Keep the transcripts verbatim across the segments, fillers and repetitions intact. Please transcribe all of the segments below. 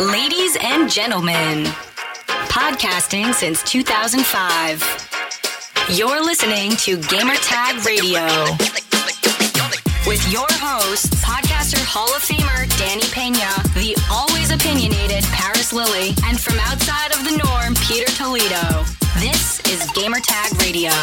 Ladies and gentlemen, podcasting since two thousand five. You're listening to Gamertag Radio with your host, podcaster Hall of Famer Danny Pena, the always opinionated Paris Lilly, and from outside of the norm, Peter Toledo. This is Gamertag Radio.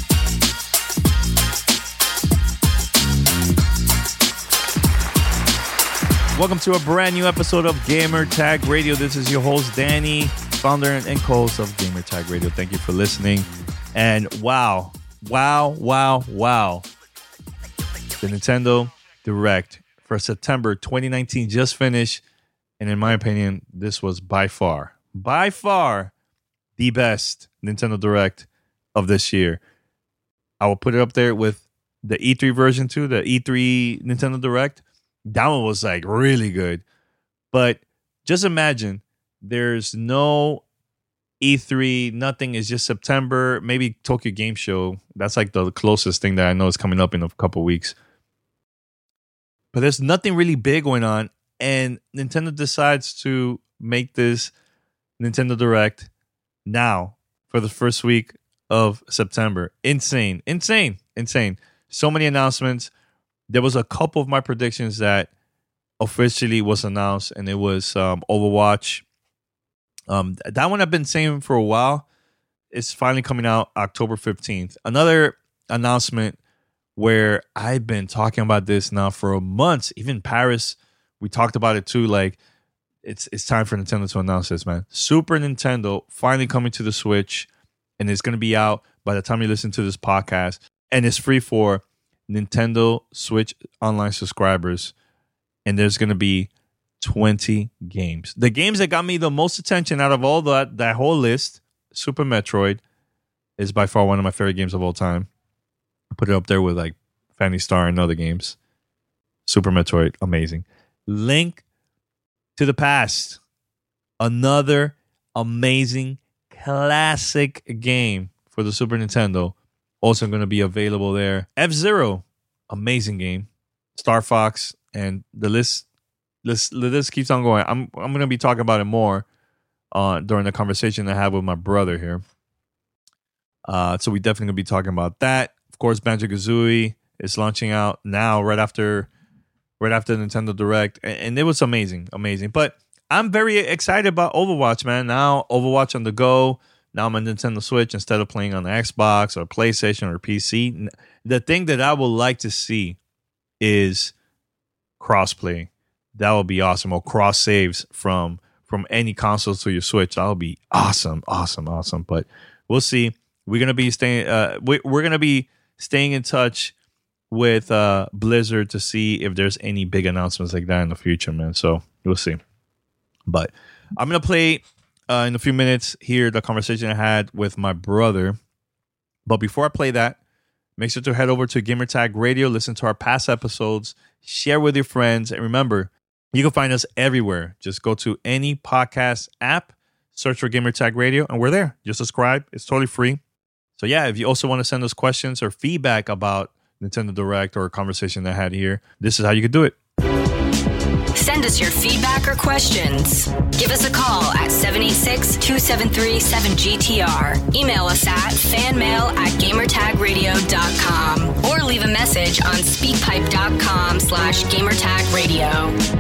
Welcome to a brand new episode of Gamertag Radio. This is your host, Danny, founder and co-host of Gamertag Radio. Thank you for listening. And wow, wow, wow, wow. The Nintendo Direct for September twenty nineteen just finished. And in my opinion, this was by far, by far, the best Nintendo Direct of this year. I will put it up there with the E three version too, the E three Nintendo Direct. That one was like really good. But just imagine there's no E three, nothing. Is just September, maybe Tokyo Game Show. That's like the closest thing that I know is coming up in a couple weeks. But there's nothing really big going on. And Nintendo decides to make this Nintendo Direct now for the first week of September. Insane, insane, insane. So many announcements. There was a couple of my predictions that officially was announced, and it was um, Overwatch. Um, that one I've been saying for a while. It's finally coming out October fifteenth. Another announcement where I've been talking about this now for months. Even Paris, we talked about it too. Like, it's it's time for Nintendo to announce this, man. Super Nintendo finally coming to the Switch, and it's going to be out by the time you listen to this podcast. And it's free for Nintendo Switch Online subscribers, and there's going to be twenty games. The games that got me the most attention out of all that that whole list, Super Metroid is by far one of my favorite games of all time. I put it up there with like Phantasy Star and other games. Super Metroid, amazing. Link to the Past, another amazing classic game for the Super Nintendo. Also going to be available there. F-Zero, amazing game. Star Fox, and the list, list, the list keeps on going. I'm I'm going to be talking about it more uh, during the conversation I have with my brother here. Uh, so we definitely going to be talking about that. Of course, Banjo-Kazooie is launching out now, right after, right after Nintendo Direct, and, and it was amazing, amazing. But I'm very excited about Overwatch, man. Now Overwatch on the go. Now I'm on Nintendo Switch instead of playing on the Xbox or PlayStation or P C. The thing that I would like to see is crossplay. That would be awesome. Or cross saves from from any console to your Switch. That would be awesome, awesome, awesome. But we'll see. We're gonna be staying. Uh, we, we're gonna be staying in touch with uh, Blizzard to see if there's any big announcements like that in the future, man. So we'll see. But I'm gonna play. Uh, in a few minutes here, the conversation I had with my brother. But before I play that, make sure to head over to Gamertag Radio, listen to our past episodes, share with your friends, and remember, you can find us everywhere. Just go to any podcast app, search for Gamertag Radio, and we're there. Just subscribe. It's totally free. So yeah, if you also want to send us questions or feedback about Nintendo Direct or a conversation I had here, this is how you could do it. Send us your feedback or questions. Give us a call at seven eight six, two seven three, seven G T R. Email us at fanmail at gamertagradio dot com or leave a message on speakpipe.com slash gamertagradio.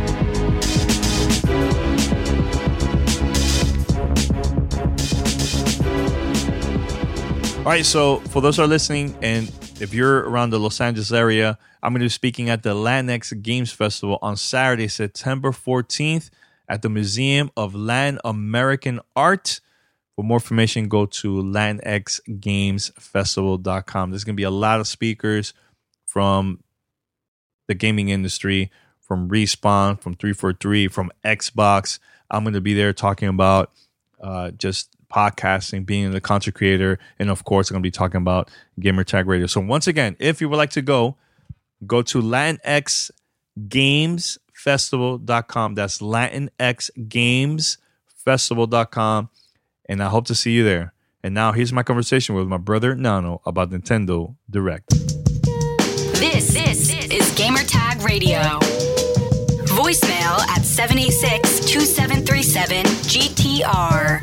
All right, so for those who are listening, and if you're around the Los Angeles area, I'm going to be speaking at the LANX Games Festival on Saturday, September fourteenth at the Museum of Latin American Art. For more information, go to lan x games festival dot com. There's going to be a lot of speakers from the gaming industry, from Respawn, from three forty-three, from Xbox. I'm going to be there talking about uh, just podcasting, being the content creator, and of course, I'm going to be talking about Gamertag Radio. So once again, if you would like to go, go to lan x games festival dot com. That's lan x games festival dot com, and I hope to see you there. And now here's my conversation with my brother Nano about Nintendo Direct. This, this is Gamertag Radio. Voicemail at seven eight six, two seven three seven seven G T R.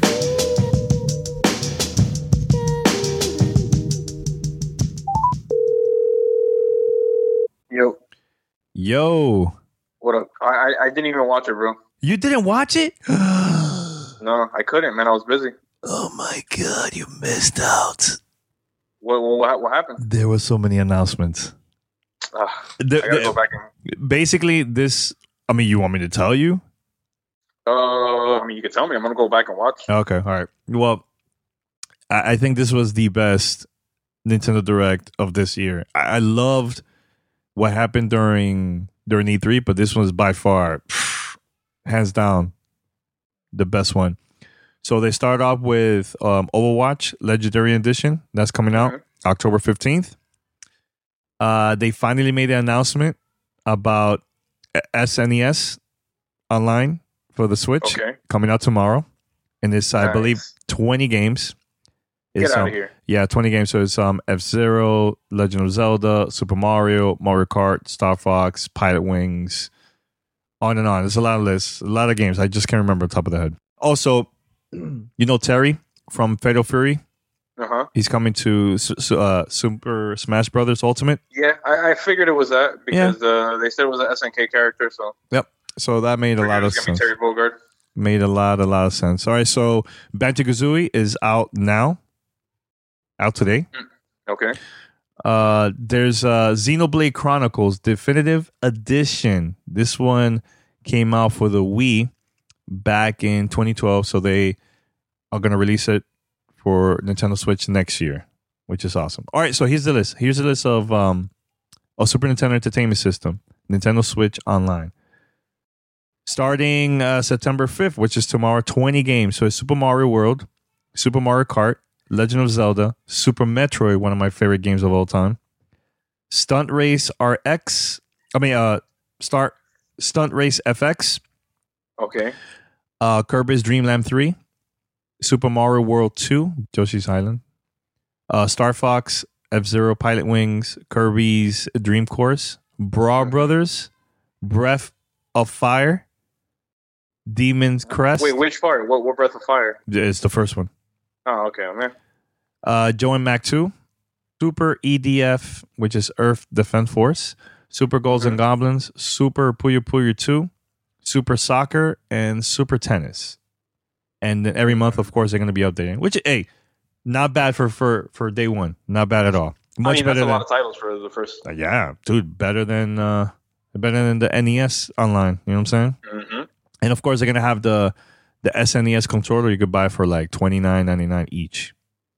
Yo. Yo. What up? I, I I didn't even watch it, bro. You didn't watch it? No, I couldn't, man. I was busy. Oh my God, you missed out. What what, what happened? There were so many announcements. Uh, The- I gotta the- go back and. Basically, this, I mean, you want me to tell you? Uh, I mean, you can tell me. I'm gonna go back and watch. Okay, all right. Well, I, I think this was the best Nintendo Direct of this year. I, I loved what happened during during E three, but this was by far, hands down, the best one. So they start off with um, Overwatch Legendary Edition. That's coming out Mhm. October fifteenth. Uh, they finally made an announcement about S N E S Online for the Switch Okay. coming out tomorrow. And it's, I Nice. believe, twenty games. Get It's, out um, of here. Yeah, twenty games. So it's um, F-Zero, Legend of Zelda, Super Mario, Mario Kart, Star Fox, Pilot Wings, on and on. There's a lot of lists, a lot of games. I just can't remember the top of the head. Also, you know Terry from Fatal Fury? Uh huh. He's coming to su- su- uh, Super Smash Brothers Ultimate. Yeah, I, I figured it was that because uh, they said it was an S N K character, so Yep. So that made a figured lot it of was gonna be sense. Terry Bogard. Made a lot, a lot of sense. All right, so Banjo-Kazooie is out now. Out today. Okay. Uh, there's uh, Xenoblade Chronicles Definitive Edition. This one came out for the Wii back in twenty twelve, so they are going to release it for Nintendo Switch next year, which is awesome. All right, so here's the list. Here's the list of um, of Super Nintendo Entertainment System, Nintendo Switch Online. Starting uh, September fifth, which is tomorrow, twenty games. So it's Super Mario World, Super Mario Kart, Legend of Zelda, Super Metroid, one of my favorite games of all time, Stunt Race R X, I mean, uh, Start Stunt Race F X, Okay. uh, Kirby's Dream Land three, Super Mario World two, Yoshi's Island, uh, Star Fox, F-Zero, Pilot Wings, Kirby's Dream Course, Brawl Brothers, Breath of Fire, Demon's Crest. Wait, which part? What what Breath of Fire? It's the first one. Oh, okay, man. Uh, Joe and Mac two, Super E D F, which is Earth Defense Force, Super Goals and Goblins, Super Puyo Puyo two, Super Soccer, and Super Tennis. And then every month, of course, they're going to be updating. Which, hey, not bad for, for, for day one. Not bad at all. Much I mean, better that's a than lot of titles for the first. uh, yeah, dude. Better than uh, better than the N E S Online. You know what I'm saying? Mm-hmm. And of course, they're gonna have the the S N E S controller you could buy for like twenty-nine ninety-nine each.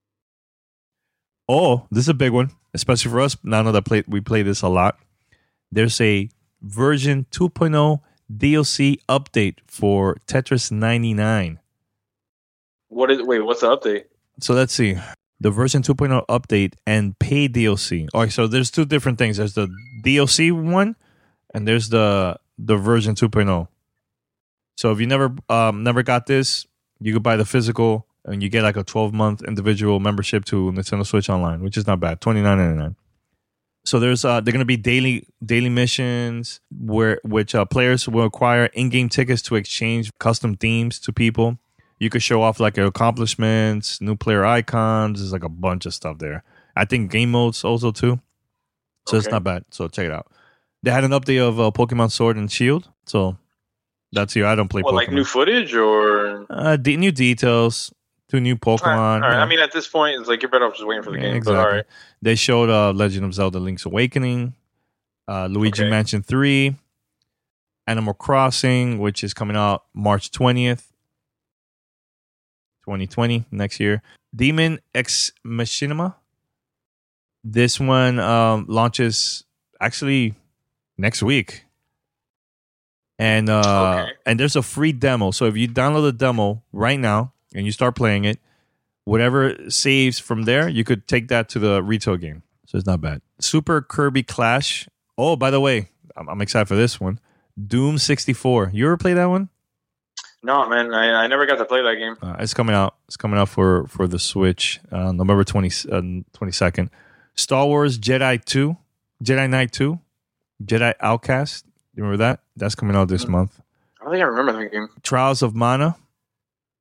Oh, this is a big one, especially for us. Now that play, we play this a lot. There's a version two point oh D L C update for Tetris ninety-nine. What is? Wait, what's the update? So let's see. The version two point oh update and paid D L C. All right, so there's two different things. There's the D L C one, and there's the the version two point oh. So if you never um, never got this, you could buy the physical, and you get like a twelve month individual membership to Nintendo Switch Online, which is not bad, twenty-nine ninety-nine. So there's uh, they're gonna be daily daily missions where which uh, players will acquire in-game tickets to exchange custom themes to people. You could show off like your accomplishments, new player icons. There's like a bunch of stuff there. I think game modes also too. So it's Okay. not bad. So check it out. They had an update of uh, Pokemon Sword and Shield. So that's you. I don't play What, Pokemon. like new footage or? uh, de- new details, two new Pokemon. All right, all right. you know. I mean, at this point, it's like you're better off just waiting for the Yeah, game. exactly. But all right. They showed uh, Legend of Zelda: Link's Awakening, uh, Luigi Okay. Mansion three, Animal Crossing, which is coming out March twentieth, twenty twenty, next year. Demon X Machinima. This one um, launches actually next week. And uh, Okay. and there's a free demo. So if you download the demo right now and you start playing it, whatever saves from there, you could take that to the retail game. So it's not bad. Super Kirby Clash. Oh, by the way, I'm, I'm excited for this one. Doom sixty-four. You ever play that one? No, man, I, I never got to play that game. Uh, it's coming out. It's coming out for, for the Switch, uh, November twentieth, uh, twenty-second. Star Wars Jedi two, Jedi Knight two, Jedi Outcast. You remember that? That's coming out this Mm. month. I don't think I remember that game. Trials of Mana,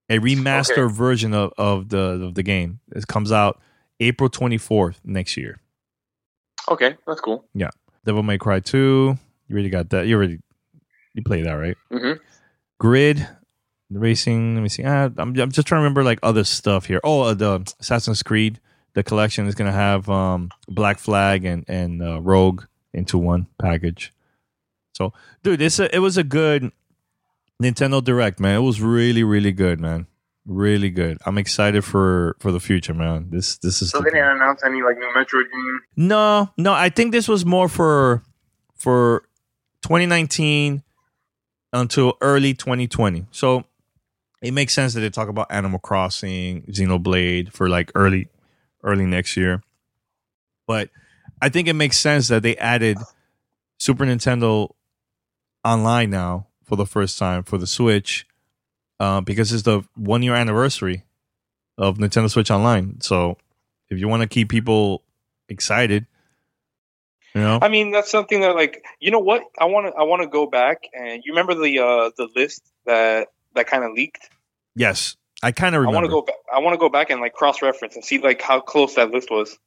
A remastered Okay. version of, of the of the game. It comes out April twenty-fourth next year. Okay, that's cool. Yeah. Devil May Cry two. You already got that. You already you played that, right? Mm-hmm. Grid. The racing. Let me see. Ah, I'm, I'm just trying to remember like other stuff here. Oh, uh, the Assassin's Creed. The collection is going to have um, Black Flag and, and uh, Rogue into one package. So, dude, it's a, it was a good Nintendo Direct, man. It was really, really good, man. Really good. I'm excited for, for the future, man. This this is. So the they thing. didn't announce any like new Metroid game. No, no. I think this was more for for twenty nineteen until early twenty twenty. So it makes sense that they talk about Animal Crossing, Xenoblade for like early early next year. But I think it makes sense that they added Super Nintendo Online now for the first time for the Switch, uh, because it's the one year anniversary of Nintendo Switch Online. So if you want to keep people excited, you know, I mean, that's something that, like, you know what? I want to I want to go back, and you remember the uh, the list that that kind of leaked. yes, I kind of I remember. want to go back. I want to go back and like cross reference and see like how close that list was.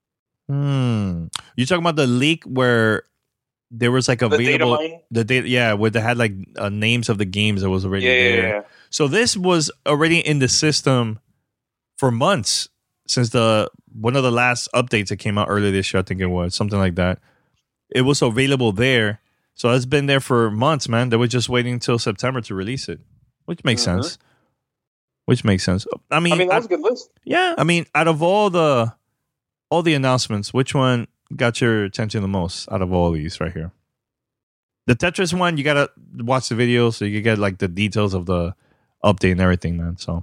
Hmm. You talking about the leak where there was like The data available mine. the data, yeah, where they had like uh, names of the games that was already Yeah, yeah, there. yeah. So this was already in the system for months since the one of the last updates that came out earlier this year. I think it was something like that. It was available there, so it's been there for months, man. They were just waiting until September to release it, which makes Mhm. sense. Which makes sense. I mean, I mean, that I- was a good list. yeah, I mean, out of all the all the announcements, which one got your attention the most out of all these right here? The Tetris one, you gotta watch the video so you can get like the details of the update and everything, man. So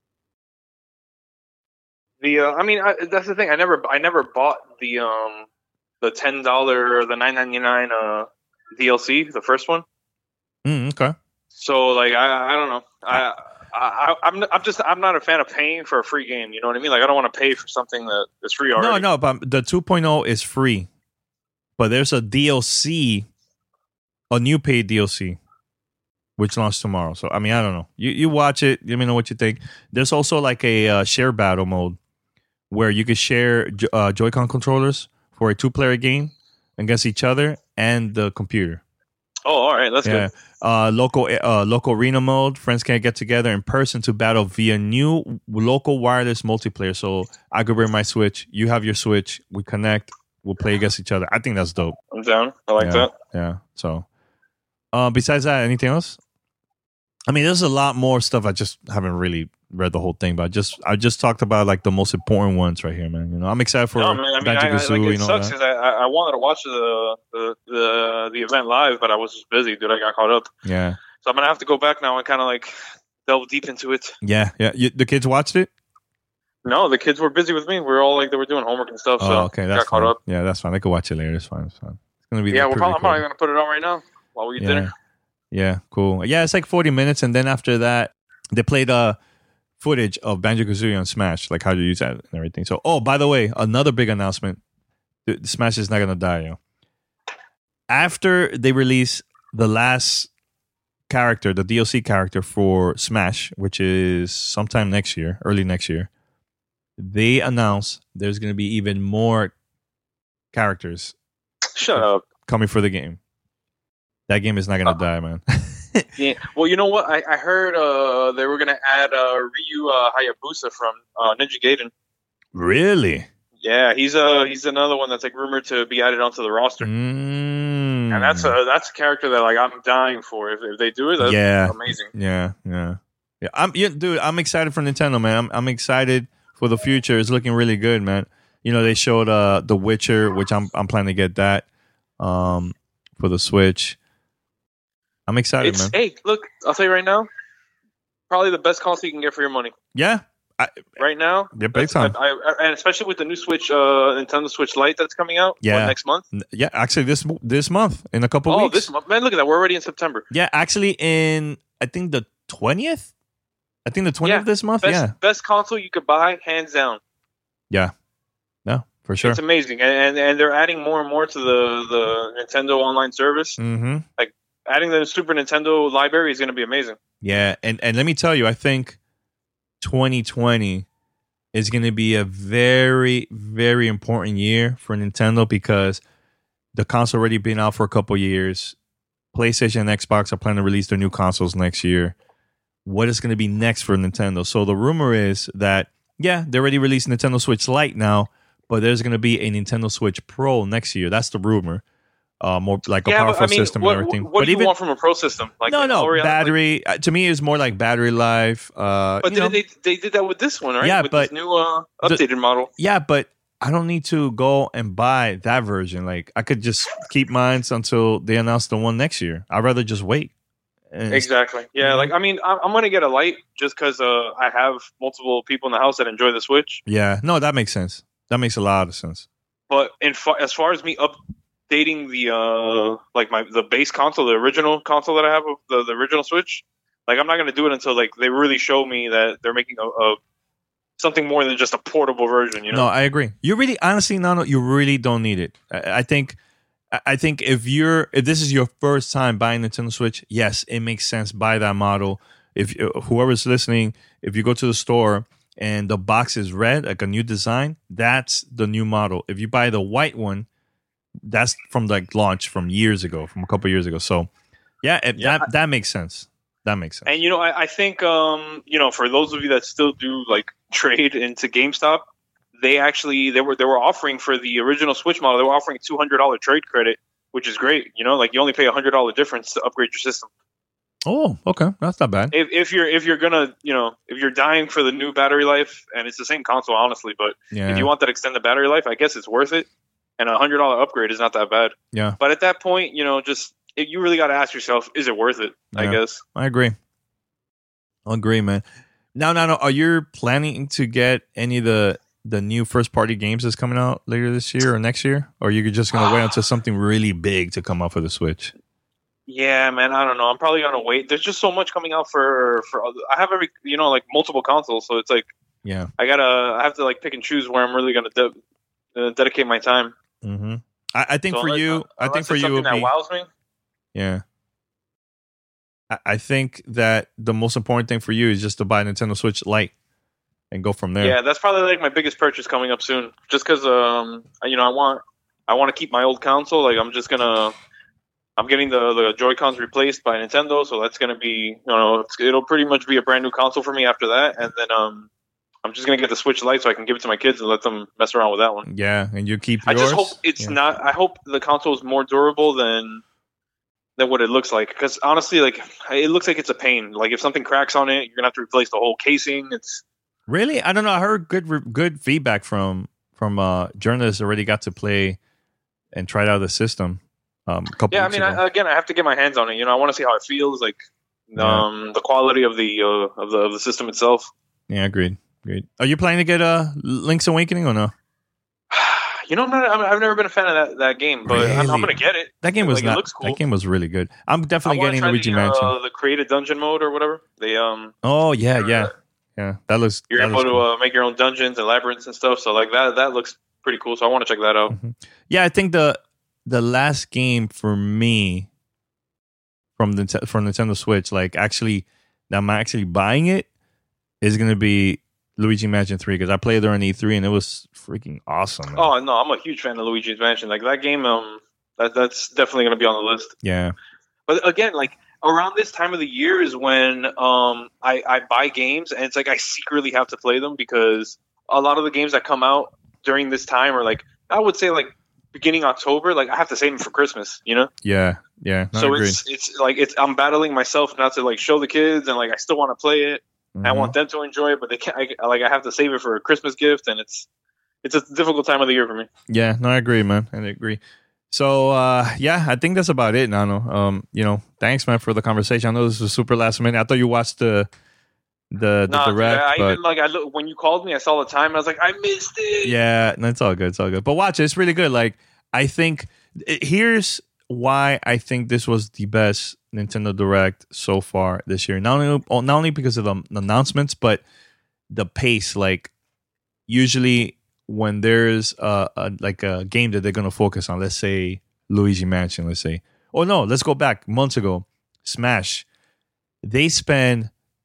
The uh, I mean, I, that's the thing. I never I never bought the um the ten dollar or the nine ninety nine uh D L C, the first one. mm, okay, So like I I don't know. I. I, I'm I'm just I'm not a fan of paying for a free game. You know what I mean? Like I don't want to pay for something that is free already. no, no, but the two point oh is free, but there's a D L C, a new paid D L C, which launched tomorrow. So I mean, I don't know. You you watch it, let me know what you think. There's also like a uh, share battle mode where you can share jo- uh, Joy-Con controllers for a two-player game against each other and the computer. Oh, all right, that's Yeah, good. uh, local uh, local arena mode. Friends can get together in person to battle via new local wireless multiplayer. So I could bring my Switch, you have your Switch, we connect, we'll play against each other. I think that's dope. I'm down. I like yeah, that. Yeah. So, uh, besides that, anything else? I mean, there's a lot more stuff. I just haven't really read the whole thing, but I just I just talked about like the most important ones right here, man. You know, I'm excited for No, man, I mean, I, I, like, Banjo-Kazooie it and all sucks that. because I, I I wanted to watch the, the the the event live, but I was just busy, dude. I got caught up, Yeah, so I'm gonna have to go back now and kind of like delve deep into it. yeah, yeah. You, the kids watched it. No, the kids were busy with me. We were all like they were doing homework and stuff, so Oh, okay, that's got caught fine. up. Yeah, that's fine. I could watch it later. It's fine. It's fine. It's gonna be Yeah, we're pretty probably, I'm probably cool. gonna put it on right now while we eat Yeah. dinner. Yeah, cool. Yeah, it's like forty minutes, and then after that, they played uh footage of Banjo-Kazooie on Smash, like how to use that and everything. So, oh, by the way, another big announcement: the, the Smash is not gonna die, yo. After they release the last character, the D L C character for Smash, which is sometime next year, early next year, they announce there's gonna be even more characters Shut up. coming for the game. That game is not gonna Uh, die, man. Yeah. Well, you know what? I, I heard uh, they were gonna add uh, Ryu uh, Hayabusa from uh, Ninja Gaiden. Really? Yeah, he's uh he's another one that's like rumored to be added onto the roster, Mm. and that's a that's a character that like I'm dying for. If, if they do it, that's Yeah. amazing. yeah, yeah, yeah. I'm, yeah, dude. I'm excited for Nintendo, man. I'm, I'm excited for the future. It's looking really good, man. You know, they showed uh The Witcher, which I'm, I'm planning to get that, um, for the Switch. I'm excited, It's man. hey, look, I'll tell you right now, probably the best console you can get for your money Yeah, I, right now. yeah, big That's- time. I, I, and especially with the new Switch, uh, Nintendo Switch Lite that's coming out what, Yeah. next month. Yeah, actually, this this month in a couple Oh, weeks. this month, man! Look at that, we're already in September. Yeah, actually, in I think the twentieth. I think the twentieth Yeah, this month. Best Yeah, best console you could buy, hands down. yeah, no, for sure. It's amazing, and, and and they're adding more and more to the the Nintendo online service. Mm-hmm. Adding the Super Nintendo library is going to be amazing. Yeah, and, and let me tell you, I think twenty twenty is going to be a very, very important year for Nintendo because the console already been out for a couple years. PlayStation and Xbox are planning to release their new consoles next year. What is going to be next for Nintendo? So the rumor is that, yeah, they already released Nintendo Switch Lite now, but there's going to be a Nintendo Switch Pro next year. That's the rumor. Uh, more like a yeah, powerful but, I mean, system what, and everything. What but do you even, want from a Pro system? Like no, no, L'Oreal, battery. Like, uh, to me, it's more like battery life. Uh, but you know, they, they they did that with this one, right? Yeah, with but this new uh, updated the, model. Yeah, but I don't need to go and buy that version. Like I could just keep mine until they announce the one next year. I'd rather just wait. And exactly. Yeah. Mhm. Like I mean, I'm, I'm gonna get a Lite just because uh, I have multiple people in the house that enjoy the Switch. Yeah. No, that makes sense. That makes a lot of sense. But in fa- as far as me updating the uh, like my the base console, the original console that I have, of the, the original Switch, like I'm not gonna do it until like they really show me that they're making a, a something more than just a portable version. You know? No, I agree. You really, honestly, Nano, you really don't need it. I, I think, I think if you're, if this is your first time buying Nintendo Switch, yes, it makes sense. Buy that model. If whoever's listening, if you go to the store and the box is red, like a new design, that's the new model. If you buy the white one, that's from like launch from years ago, from a couple years ago. So, yeah, if Yeah. that that makes sense. That makes sense. And you know, I, I think um, you know, for those of you that still do like trade into GameStop, they actually they were they were offering for the original Switch model, they were offering two hundred dollar trade credit, which is great. You know, like you only pay a hundred dollar difference to upgrade your system. Oh, okay, that's not bad. If if you're if you're gonna you know if you're dying for the new battery life, and it's the same console honestly, but Yeah, if you want that extended battery life, I guess it's worth it. And a hundred dollar upgrade is not that bad. yeah, But at that point, you know, just it, you really got to ask yourself, is it worth it? I Yeah. guess. I agree. I agree, man. Now, now, now, are you planning to get any of the the new first party games that's coming out later this year or next year, or are you just gonna wait until something really big to come out for the Switch? Yeah, man, I don't know. I'm probably gonna wait. There's just so much coming out for for. Other, I have every you know like multiple consoles, so it's like Yeah. I gotta I have to like pick and choose where I'm really gonna de- uh, dedicate my time. Mm-hmm. I, I think So for unless- you, I think unless for it's you, something would that be wows me. yeah. I, I think that the most important thing for you is just to buy a Nintendo Switch Lite and go from there. Yeah, that's probably like my biggest purchase coming up soon. Just because um you know I want I want to keep my old console. Like I'm just gonna I'm getting the the Joy-Cons replaced by Nintendo, so that's gonna be you know it's, it'll pretty much be a brand new console for me after that, and then um. I'm just gonna get the Switch Lite so I can give it to my kids and let them mess around with that one. Yeah, and you keep I yours. just hope it's Yeah. not. I hope the console is more durable than than what it looks like. Because honestly, like it looks like it's a pain. Like if something cracks on it, you're gonna have to replace the whole casing. It's Really, I don't know. I heard good re- good feedback from from uh, journalists already got to play and tried out the system. Um, a couple yeah. I weeks mean, ago. I, again, I have to get my hands on it. You know, I want to see how it feels. Like um, the quality of the uh, of the of the system itself. yeah, agreed. Agreed. Are you planning to get uh, Link's Awakening or no? You know, I'm not. I'm, I've never been a fan of that, that game, but I'm, I'm Really? gonna get it. That game was Like, it not. looks cool. That game was really good. I'm I definitely want to getting try Luigi the, Mansion. uh, the created dungeon mode or whatever. They um. Oh yeah, uh, yeah, yeah. That looks. You're that able looks to cool. uh, make your own dungeons and labyrinths and stuff. So like that that looks pretty cool. So I want to check that out. Mhm. Yeah, I think the the last game for me from the from Nintendo Switch, like actually, that I'm actually buying it, is gonna be Luigi Mansion three because I played there on E three and it was freaking awesome. man. Oh no, I'm a huge fan of Luigi's Mansion. Like that game, um, that that's definitely gonna be on the list. Yeah, But again, like around this time of the year is when um I I buy games and it's like I secretly have to play them because a lot of the games that come out during this time are like I would say like beginning October. Like I have to save them for Christmas, you know. yeah, yeah. No, so agreed. it's it's like it's I'm battling myself not to like show the kids and like I still want to play it. I Mhm. want them to enjoy it, but they can't. I, like I have to save it for a Christmas gift, and it's it's a difficult time of the year for me. Yeah, no, I agree, man. I agree. So, uh, yeah, I think that's about it, Nano. Um, you know, thanks, man, for the conversation. I know this was super last minute. I thought you watched the the, the Nah, dude, direct, I, I but even like I look, when you called me, I saw the time. I was like, I missed it. yeah, no, it's all good. It's all good. But watch it. It's really good. Like, I think it, here's why I think this was the best Nintendo Direct so far this year. Not only not only because of the announcements, but the pace. Like, usually when there's a, a like a game that they're gonna focus on, let's say Luigi Mansion, let's say, oh no, let's go back months ago, Smash. They spend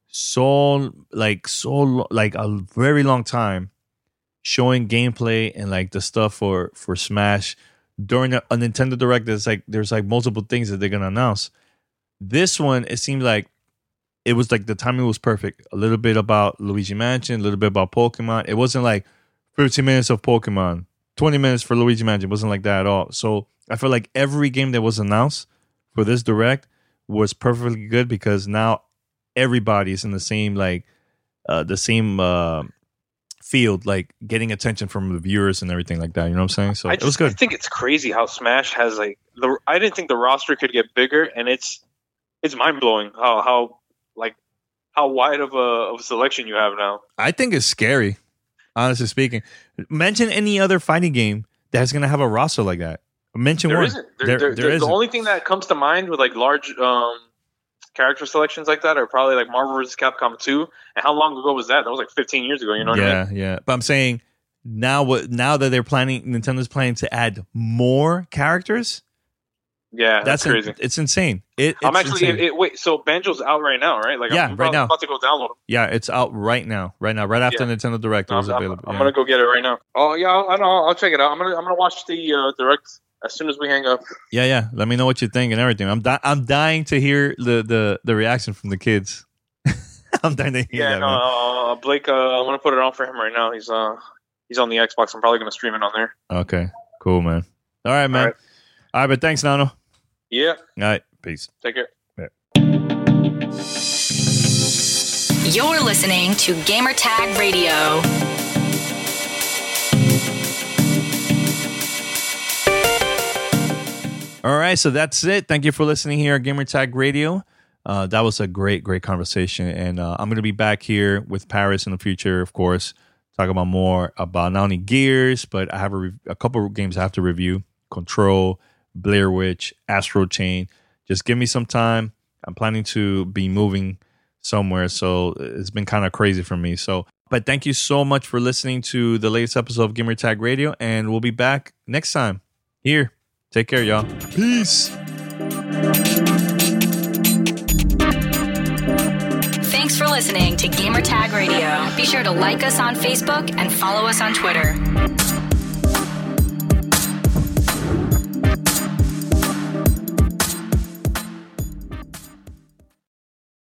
so like so like a very long time showing gameplay and like the stuff for for Smash during a, a Nintendo Direct. There's like there's like multiple things that they're gonna announce. This one, it seemed like it was like the timing was perfect. A little bit about Luigi Mansion, a little bit about Pokemon. It wasn't like fifteen minutes of Pokemon, twenty minutes for Luigi Mansion. It wasn't like that at all. So I feel like every game that was announced for this Direct was perfectly good because now everybody is in the same like uh, the same uh, field, like getting attention from the viewers and everything like that. You know what I'm saying? So I it just, was good. I think it's crazy how Smash has like the. I didn't think the roster could get bigger, and it's it's mind blowing how how like how wide of a of a selection you have now. I think it's scary, honestly speaking. Mention any other fighting game that's gonna have a roster like that. Mention There one. isn't. There, There- there, there the, isn't. the only thing that comes to mind with like large um, character selections like that are probably like Marvel versus. Capcom two. And how long ago was that? That was like fifteen years ago. You know what yeah, I mean? yeah. But I'm saying now, what now that they're planning, Nintendo's planning to add more characters. Yeah, that's, That's in- crazy. it's insane. It, I'm it's actually insane. it, wait. So Banjo's out right now, right? Like Yeah, I'm right about, now. about to go download them. Yeah, it's out right now. Right now, right after Yeah. Nintendo Direct, it was I'm, I'm- available. I'm yeah. gonna go get it right now. Oh yeah, I'll, I'll, I'll check it out. I'm gonna I'm gonna watch the uh, direct as soon as we hang up. yeah, yeah. Let me know what you think and everything. I'm di- I'm dying to hear the, the, the reaction from the kids. I'm dying to hear Yeah, that. no, man. uh, Blake. Uh, I'm gonna put it on for him right now. He's uh he's on the Xbox. I'm probably gonna stream it on there. Okay, cool, man. All right, man. All right. All right, but thanks, Nano. Yeah, All right, peace. take care. You're listening to Gamertag Radio. All right, so that's it. Thank you for listening here at Gamertag Radio. Uh, that was a great, great conversation, and uh, I'm going to be back here with Paris in the future, of course, talk about more about not only Gears, but I have a, re- a couple of games I have to review: Control, Blair Witch, Astro Chain. Just give me some time. I'm planning to be moving somewhere, so it's been kind of crazy for me. So, but thank you so much for listening to the latest episode of Gamertag Radio, and we'll be back next time here. Take care, y'all. Peace. Thanks for listening to Gamertag Radio. Be sure to like us on Facebook and follow us on Twitter.